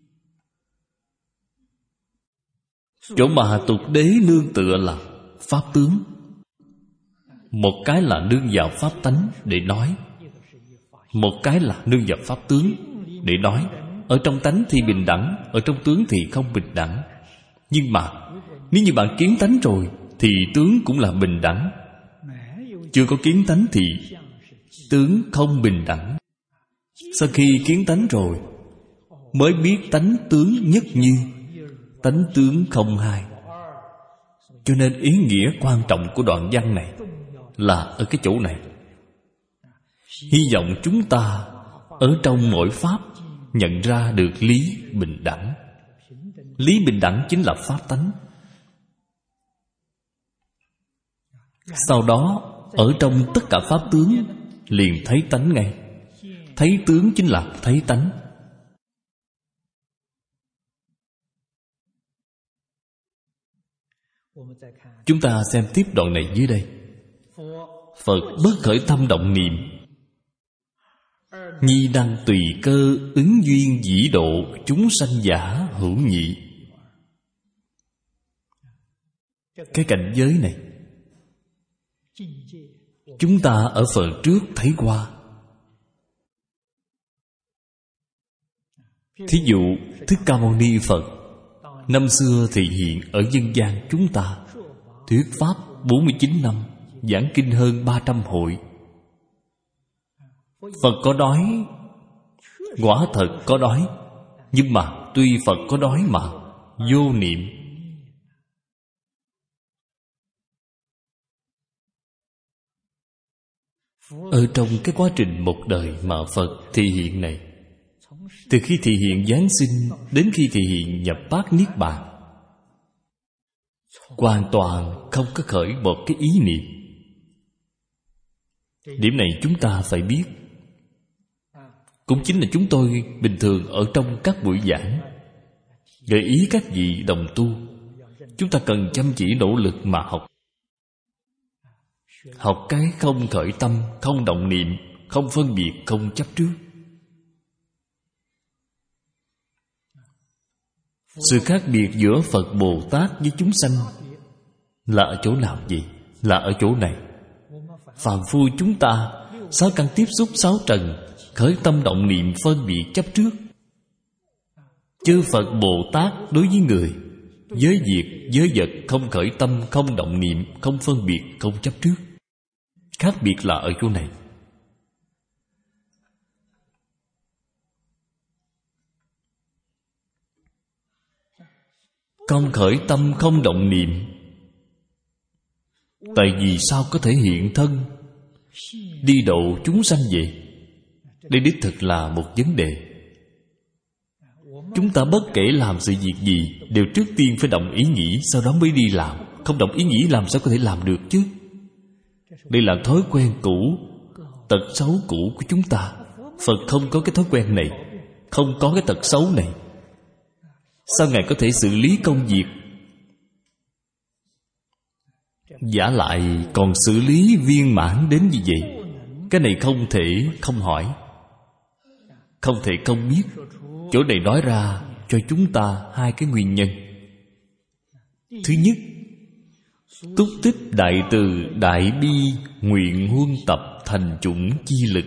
Chỗ mà tục đế nương tựa là pháp tướng. Một cái là nương vào pháp tánh để nói, một cái là nương vào pháp tướng để nói. Ở trong tánh thì bình đẳng, ở trong tướng thì không bình đẳng. Nhưng mà nếu như bạn kiến tánh rồi thì tướng cũng là bình đẳng. Chưa có kiến tánh thì tướng không bình đẳng. Sau khi kiến tánh rồi mới biết tánh tướng nhất như, tánh tướng không hai. Cho nên ý nghĩa quan trọng của đoạn văn này là ở cái chỗ này. Hy vọng chúng ta ở trong mỗi pháp nhận ra được lý bình đẳng. Lý bình đẳng chính là pháp tánh. Sau đó ở trong tất cả pháp tướng liền thấy tánh ngay. Thấy tướng chính là thấy tánh. Chúng ta xem tiếp đoạn này dưới đây. Phật bất khởi tâm động niệm, nhi năng tùy cơ ứng duyên dĩ độ chúng sanh giả hữu nhị. Cái cảnh giới này chúng ta ở phần trước thấy qua. Thí dụ Thích Ca Mâu Ni Phật năm xưa thì hiện ở dân gian chúng ta, thuyết pháp bốn mươi chín năm, giảng kinh hơn ba trăm hội. Phật có đói, quả thật có đói, nhưng mà tuy Phật có đói mà vô niệm. Ở trong cái quá trình một đời mà Phật thị hiện này, từ khi thị hiện Giáng sinh đến khi thị hiện nhập bát Niết Bàn, hoàn toàn không có khởi một cái ý niệm. Điểm này chúng ta phải biết. Cũng chính là chúng tôi bình thường ở trong các buổi giảng gợi ý các vị đồng tu, chúng ta cần chăm chỉ nỗ lực mà học. Học cái không khởi tâm, không động niệm, không phân biệt, không chấp trước. Sự khác biệt giữa Phật Bồ Tát với chúng sanh là ở chỗ nào vậy? Là ở chỗ này. Phàm phu chúng ta sáu căn tiếp xúc sáu trần, khởi tâm động niệm phân biệt chấp trước. Chư Phật Bồ Tát đối với người, với việc, với vật không khởi tâm, không động niệm, không phân biệt, không chấp trước. Khác biệt là ở chỗ này. Không khởi tâm, không động niệm. Tại vì sao có thể hiện thân đi độ chúng sanh vậy? Đây đích thực là một vấn đề. Chúng ta bất kể làm sự việc gì đều trước tiên phải động ý nghĩ, sau đó mới đi làm. Không động ý nghĩ làm sao có thể làm được chứ? Đây là thói quen cũ, tật xấu cũ của chúng ta. Phật không có cái thói quen này, không có cái tật xấu này. Sao Ngài có thể xử lý công việc? Giả lại còn xử lý viên mãn đến như vậy. Cái này không thể không hỏi, không thể không biết. Chỗ này nói ra cho chúng ta hai cái nguyên nhân. Thứ nhất, túc tích đại từ đại bi nguyện huân tập thành chủng chi lực,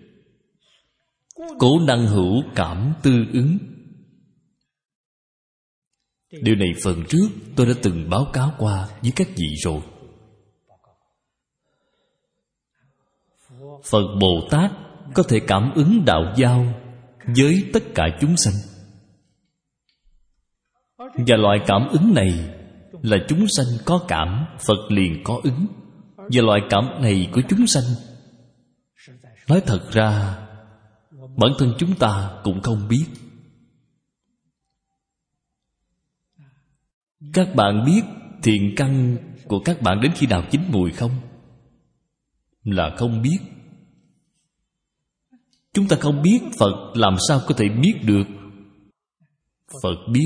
cố năng hữu cảm tư ứng. Điều này phần trước tôi đã từng báo cáo qua với các vị rồi. Phật Bồ Tát có thể cảm ứng đạo giao với tất cả chúng sanh. Và loại cảm ứng này là chúng sanh có cảm, Phật liền có ứng. Và loại cảm này của chúng sanh, nói thật ra bản thân chúng ta cũng không biết. Các bạn biết thiện căn của các bạn đến khi nào chín mùi không? Là không biết. Chúng ta không biết, Phật làm sao có thể biết được? Phật biết.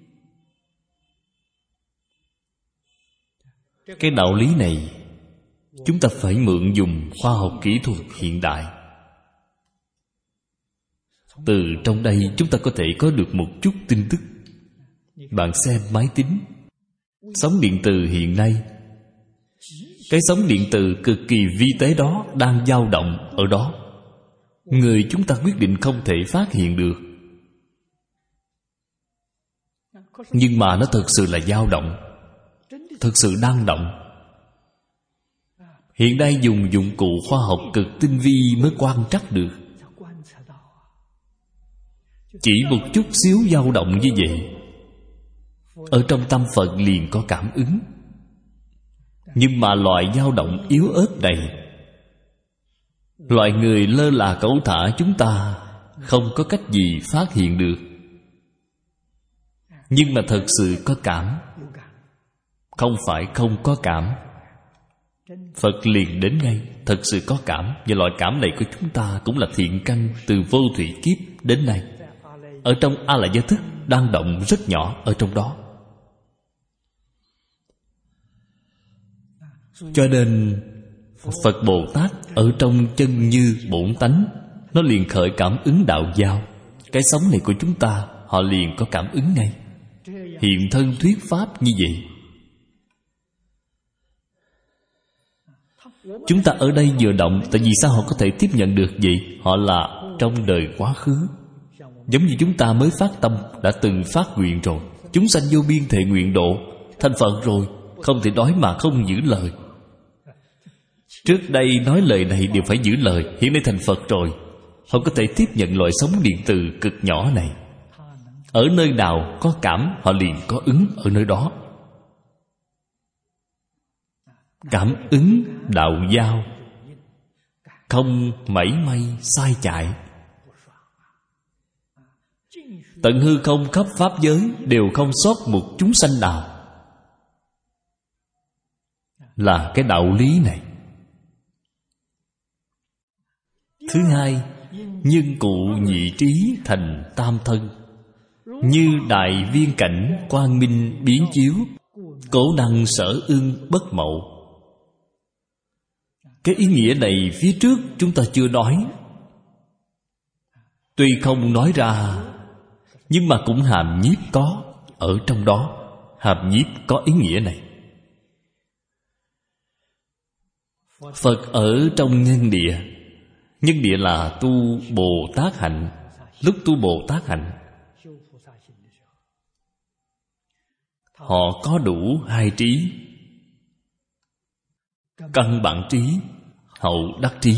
Cái đạo lý này chúng ta phải mượn dùng khoa học kỹ thuật hiện đại. Từ trong đây chúng ta có thể có được một chút tin tức. Bạn xem máy tính, sóng điện từ hiện nay, cái sóng điện từ cực kỳ vi tế đó đang dao động ở đó. Người chúng ta quyết định không thể phát hiện được, nhưng mà nó thực sự là dao động, thực sự đang động. Hiện nay dùng dụng cụ khoa học cực tinh vi mới quan trắc được. Chỉ một chút xíu dao động như vậy, ở trong tâm Phật liền có cảm ứng. Nhưng mà loại dao động yếu ớt này, loại người lơ là cẩu thả chúng ta không có cách gì phát hiện được. Nhưng mà thật sự có cảm, không phải không có cảm. Phật liền đến ngay, thật sự có cảm. Và loại cảm này của chúng ta cũng là thiện căn từ vô thủy kiếp đến nay. Ở trong A La Gia thức đang động rất nhỏ ở trong đó. Cho nên Phật Bồ Tát ở trong chân như bổn tánh, nó liền khởi cảm ứng đạo giao. Cái sống này của chúng ta, họ liền có cảm ứng ngay, hiện thân thuyết pháp như vậy. Chúng ta ở đây vừa động, tại vì sao họ có thể tiếp nhận được vậy? Họ là trong đời quá khứ. Giống như chúng ta mới phát tâm, đã từng phát nguyện rồi. Chúng sanh vô biên thệ nguyện độ, thành Phật rồi, không thể nói mà không giữ lời. Trước đây nói lời này đều phải giữ lời, hiện nay thành Phật rồi, họ có thể tiếp nhận loại sóng điện từ cực nhỏ này. Ở nơi nào có cảm, họ liền có ứng ở nơi đó. Cảm ứng đạo giao, không mảy may sai chạy. Tận hư không khắp pháp giới đều không sót một chúng sanh nào. Là cái đạo lý này. Thứ hai, nhân cụ nhị trí thành tam thân, như đại viên cảnh quang minh biến chiếu, cổ năng sở ưng bất mậu. Cái ý nghĩa này phía trước chúng ta chưa nói. Tuy không nói ra, nhưng mà cũng hàm nhiếp có ở trong đó. Hàm nhiếp có ý nghĩa này. Phật ở trong nhân địa. Nhân địa là tu Bồ Tát hạnh. Lúc tu Bồ Tát hạnh, họ có đủ hai trí: căn bản trí, hậu đắc trí.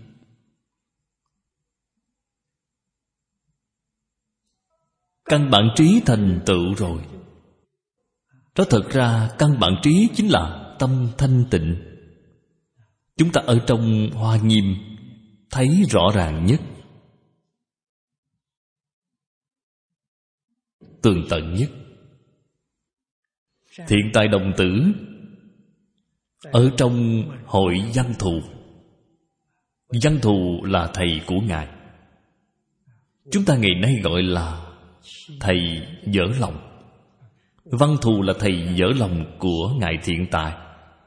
Căn bản trí thành tựu rồi. Đó thật ra căn bản trí chính là tâm thanh tịnh. Chúng ta ở trong Hoa Nghiêm thấy rõ ràng nhất, tường tận nhất. Thiện tài đồng tử ở trong hội Văn Thù. Văn Thù là thầy của Ngài. Chúng ta ngày nay gọi là thầy dở lòng. Văn Thù là thầy dở lòng của Ngài Thiện Tài.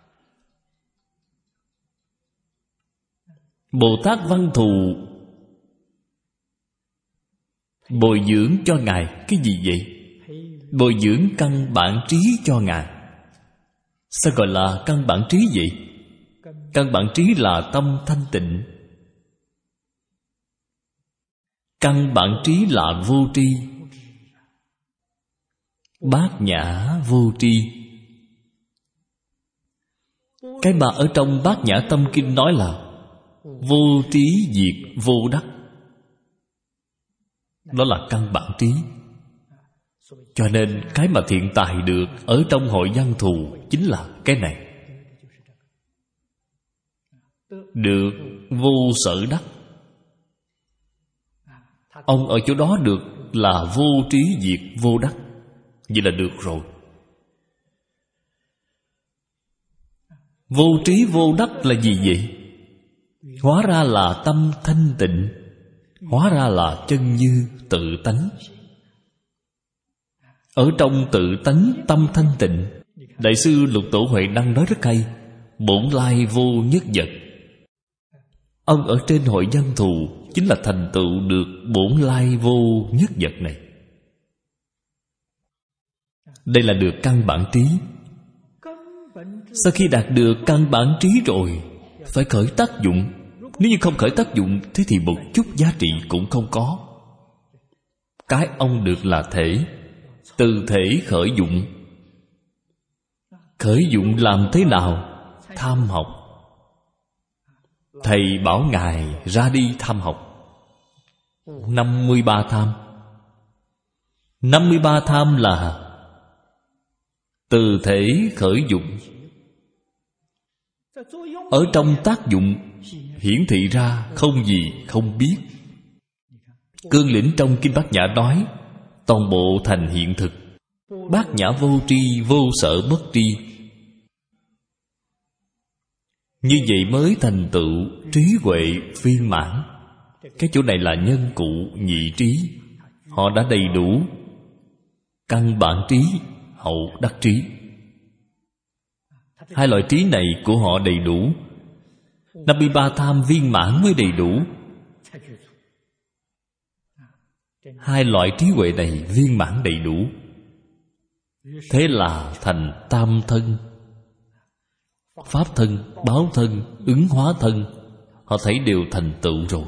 Bồ Tát Văn Thù bồi dưỡng cho Ngài cái gì vậy? Bồi dưỡng căn bản trí cho Ngài. Sao gọi là căn bản trí vậy? Căn bản trí là tâm thanh tịnh. Căn bản trí là vô tri, bát nhã vô tri. Cái mà ở trong Bát Nhã Tâm Kinh nói là Vô trí diệt vô đắc, đó là căn bản trí. Cho nên cái mà thiện tài được ở trong hội văn thù chính là cái này. Được vô sở đắc. Ông ở chỗ đó được là vô trí diệt vô đắc. Vậy là được rồi. Vô trí vô đắc là gì vậy? Hóa ra là tâm thanh tịnh, hóa ra là chân như tự tánh. Ở trong tự tánh tâm thanh tịnh, Đại sư Lục Tổ Huệ Năng nói rất hay: bổn lai vô nhất vật. Ông ở trên hội văn thù chính là thành tựu được bổn lai vô nhất vật này. Đây là được căn bản trí. Sau khi đạt được căn bản trí rồi, phải khởi tác dụng. Nếu như không khởi tác dụng, thế thì một chút giá trị cũng không có. Cái ông được là thể. Từ thể khởi dụng. Khởi dụng làm thế nào? Tham học. Thầy bảo Ngài ra đi tham học. Năm mươi ba tham. Năm mươi ba tham là từ thể khởi dụng. Ở trong tác dụng hiển thị ra không gì không biết. Cương Lĩnh trong Kinh Bát Nhã nói toàn bộ thành hiện thực. Bát Nhã vô tri, vô sở bất tri. Như vậy mới thành tựu trí huệ viên mãn. Cái chỗ này là nhân cụ nhị trí. Họ đã đầy đủ căn bản trí, hậu đắc trí. Hai loại trí này của họ đầy đủ. năm mươi ba tham viên mãn mới đầy đủ. Hai loại trí huệ này viên mãn đầy đủ. Thế là thành tam thân. Pháp thân, báo thân, ứng hóa thân, họ thấy đều thành tựu rồi.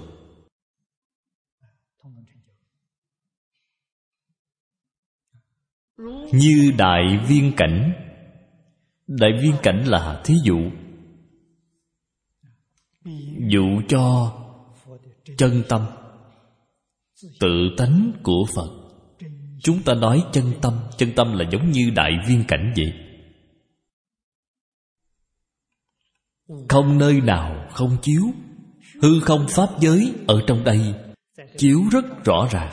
Như đại viên cảnh. Đại viên cảnh là thí dụ. Dụ cho chân tâm, tự tánh của Phật. Chúng ta nói chân tâm. Chân tâm là giống như đại viên cảnh vậy. Không nơi nào không chiếu. Hư không pháp giới ở trong đây chiếu rất rõ ràng.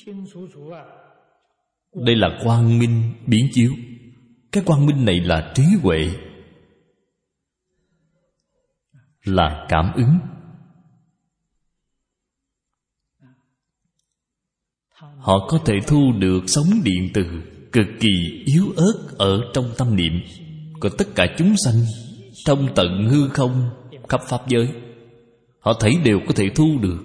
Đây là quang minh biến chiếu. Cái quang minh này là trí huệ, là cảm ứng. Họ có thể thu được sóng điện từ cực kỳ yếu ớt ở trong tâm niệm của tất cả chúng sanh trong tận hư không khắp pháp giới. Họ thấy đều có thể thu được.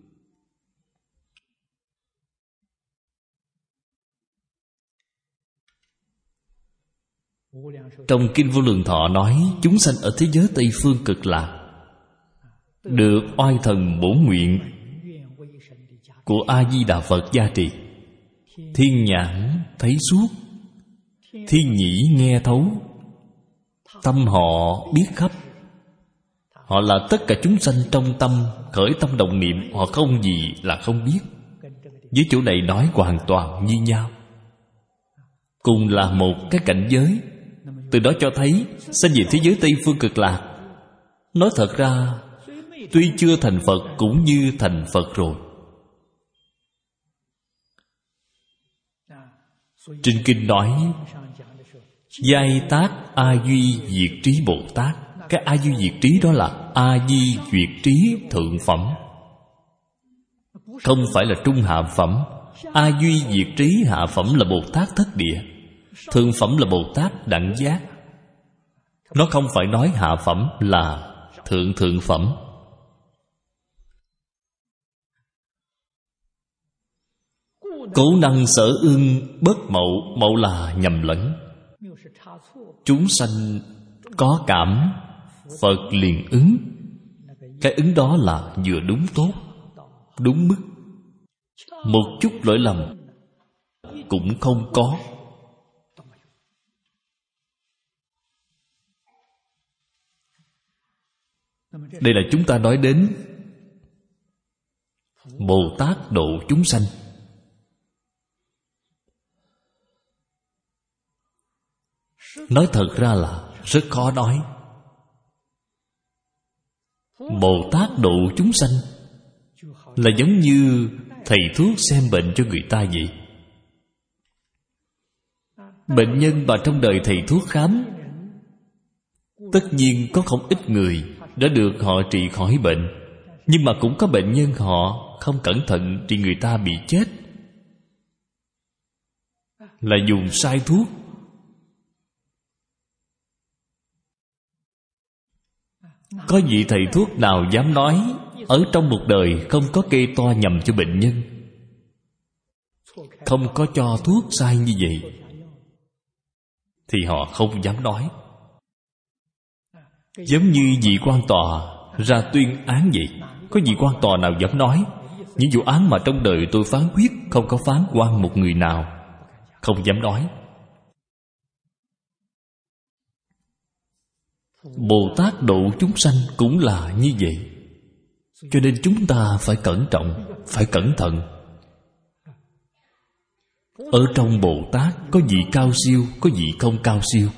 Trong Kinh Vô Lượng Thọ nói chúng sanh ở thế giới Tây Phương Cực Lạc được oai thần bổn nguyện của A-di-đà Phật gia trì. Thiên nhãn thấy suốt, thiên nhĩ nghe thấu, tâm họ biết khắp. Họ là tất cả chúng sanh trong tâm khởi tâm động niệm, họ không gì là không biết. Với chỗ này nói hoàn toàn như nhau, cùng là một cái cảnh giới. Từ đó cho thấy sanh về thế giới Tây Phương Cực Lạc, nói thật ra tuy chưa thành Phật cũng như thành Phật rồi. Trên kinh nói giai tác A Duy Diệt Trí Bồ Tát. Cái A Duy Diệt Trí đó là A Di Duyệt Trí thượng phẩm, không phải là trung hạ phẩm. A Duy Diệt Trí hạ phẩm là Bồ Tát Thất Địa, thượng phẩm là Bồ Tát Đẳng Giác. Nó không phải nói hạ phẩm là thượng thượng phẩm. Cố năng sở ưng bất mậu. Mậu là nhầm lẫn. Chúng sanh có cảm, Phật liền ứng. Cái ứng đó là vừa đúng tốt, đúng mức. Một chút lỗi lầm cũng không có. Đây là chúng ta nói đến Bồ Tát độ chúng sanh. Nói thật ra là rất khó nói. Bồ Tát độ chúng sanh là giống như thầy thuốc xem bệnh cho người ta vậy. Bệnh nhân mà trong đời thầy thuốc khám, tất nhiên có không ít người đã được họ trị khỏi bệnh. Nhưng mà cũng có bệnh nhân họ không cẩn thận thì người ta bị chết, là dùng sai thuốc. Có vị thầy thuốc nào dám nói ở trong một đời không có kê toa nhầm cho bệnh nhân, không có cho thuốc sai như vậy, thì họ không dám nói. Giống như vị quan tòa ra tuyên án vậy, có vị quan tòa nào dám nói những vụ án mà trong đời tôi phán quyết không có phán oan một người nào? Không dám nói. Bồ Tát độ chúng sanh cũng là như vậy. Cho nên chúng ta phải cẩn trọng, phải cẩn thận. Ở trong Bồ Tát có vị cao siêu, có vị không cao siêu.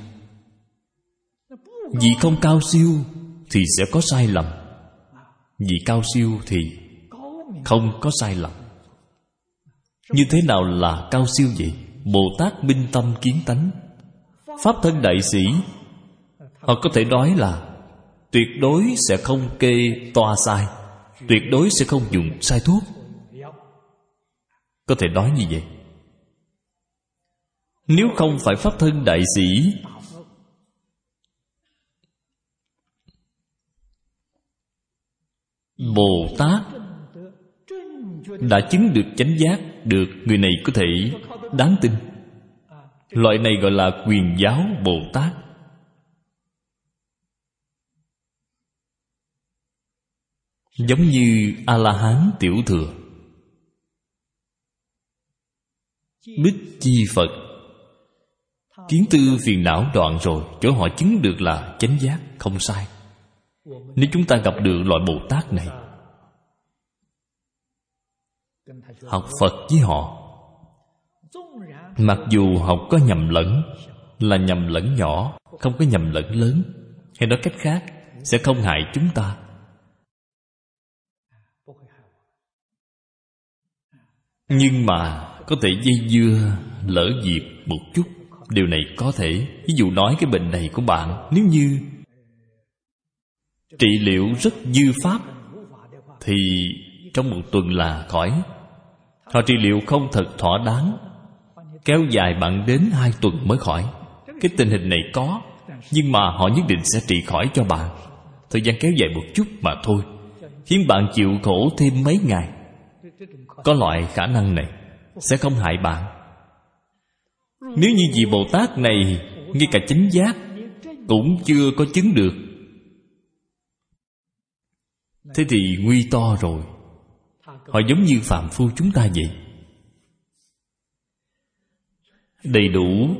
Vị không cao siêu thì sẽ có sai lầm, vị cao siêu thì không có sai lầm. Như thế nào là cao siêu vậy? Bồ Tát minh tâm kiến tánh. Pháp thân đại sĩ họ có thể nói là tuyệt đối sẽ không kê toa sai, tuyệt đối sẽ không dùng sai thuốc. Có thể nói như vậy. Nếu không phải pháp thân đại sĩ, Bồ Tát đã chứng được chánh giác, được người này có thể đáng tin. Loại này gọi là quyền giáo Bồ Tát. Giống như A-la-hán tiểu thừa, Bích Chi Phật, kiến tư phiền não đoạn rồi, chỗ họ chứng được là chánh giác, không sai. Nếu chúng ta gặp được loại Bồ Tát này, học Phật với họ, mặc dù học có nhầm lẫn, là nhầm lẫn nhỏ, không có nhầm lẫn lớn, hay nói cách khác, sẽ không hại chúng ta. Nhưng mà có thể dây dưa, lỡ dịp một chút. Điều này có thể. Ví dụ nói cái bệnh này của bạn, nếu như trị liệu rất dư pháp thì trong một tuần là khỏi. Họ trị liệu không thật thỏa đáng, kéo dài bạn đến hai tuần mới khỏi. Cái tình hình này có, nhưng mà họ nhất định sẽ trị khỏi cho bạn. Thời gian kéo dài một chút mà thôi, khiến bạn chịu khổ thêm mấy ngày. Có loại khả năng này sẽ không hại bạn. Nếu như vị Bồ Tát này ngay cả chánh giác cũng chưa có chứng được, thế thì nguy to rồi. Họ giống như phàm phu chúng ta vậy, đầy đủ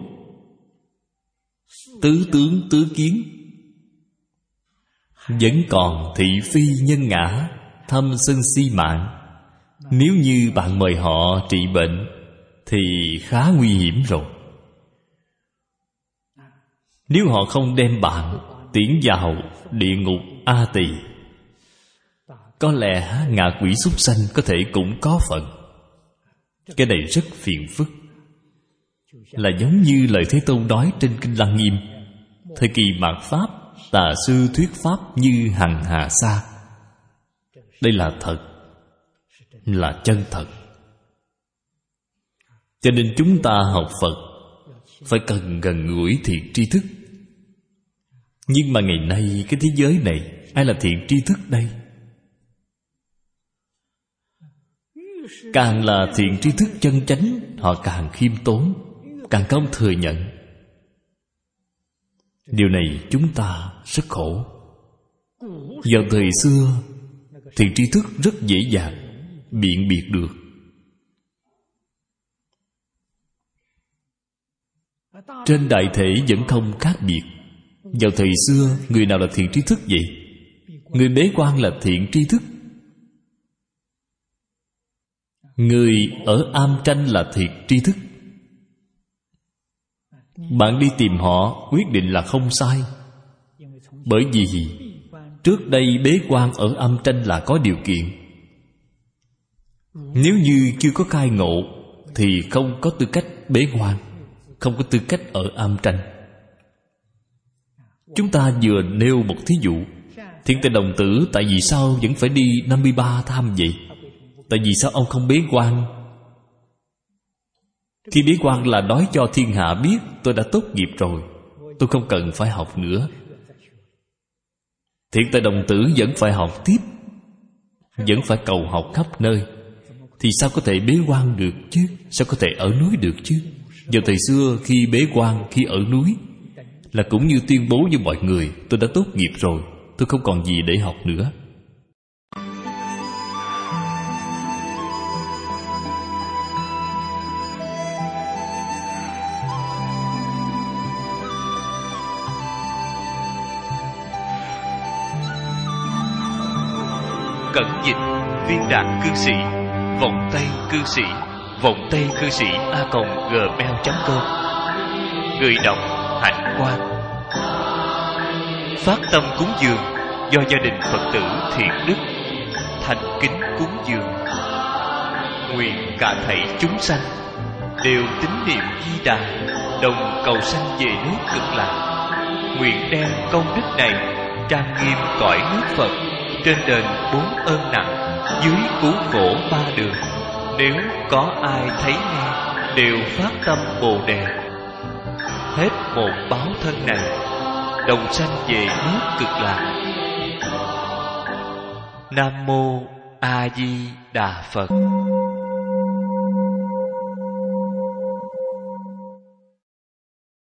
tứ tướng tứ kiến, vẫn còn thị phi nhân ngã, tham sân si mạng. Nếu như bạn mời họ trị bệnh thì khá nguy hiểm rồi. Nếu họ không đem bạn tiễn vào địa ngục A Tỳ, có lẽ ngạ quỷ súc sanh có thể cũng có phần. Cái này rất phiền phức. Là giống như lời Thế Tôn nói trên Kinh Lăng Nghiêm: thời kỳ mạt Pháp, tà sư thuyết Pháp như hằng hà sa. Đây là thật, là chân thật. Cho nên chúng ta học Phật phải cần gần gũi thiện tri thức. Nhưng mà ngày nay cái thế giới này, ai là thiện tri thức đây? Càng là thiện tri thức chân chánh, họ càng khiêm tốn, càng không thừa nhận. Điều này chúng ta rất khổ. Vào thời xưa, thiện tri thức rất dễ dàng biện biệt được. Trên đại thể vẫn không khác biệt. Vào thời xưa, người nào là thiện tri thức vậy? Người bế quan là thiện tri thức. Người ở am tranh là thiệt tri thức. Bạn đi tìm họ quyết định là không sai. Bởi vì trước đây bế quan ở am tranh là có điều kiện. Nếu như chưa có khai ngộ thì không có tư cách bế quan, không có tư cách ở am tranh. Chúng ta vừa nêu một thí dụ. Thiện Tề Đồng Tử tại vì sao vẫn phải đi năm mươi ba tham vậy? Tại vì sao ông không bế quan? Khi bế quan là nói cho thiên hạ biết tôi đã tốt nghiệp rồi, tôi không cần phải học nữa. Thiện Tề Đồng Tử vẫn phải học tiếp, vẫn phải cầu học khắp nơi. Thì sao có thể bế quan được chứ? Sao có thể ở núi được chứ? Vào thời xưa khi bế quan, khi ở núi là cũng như tuyên bố với mọi người tôi đã tốt nghiệp rồi, tôi không còn gì để học nữa. Cẩn dịch viên đạt cư sĩ, vọng tây cư sĩ, vọng tây cư sĩ a còng gmail chấm com. Người đọc Hạnh Quang. Phát tâm cúng dường do gia đình Phật tử thiện đức, thành kính cúng dường. Nguyện cả thảy chúng sanh đều tín niệm Di Đà, đồng cầu sanh về nước Cực Lạc. Nguyện đem công đức này trang nghiêm cõi nước Phật, trên đền bốn ơn nặng, dưới cứu khổ ba đường. Nếu có ai thấy nghe đều phát tâm Bồ Đề, hết một báo thân này đồng sanh về nước Cực Lạc. Nam mô A Di Đà Phật.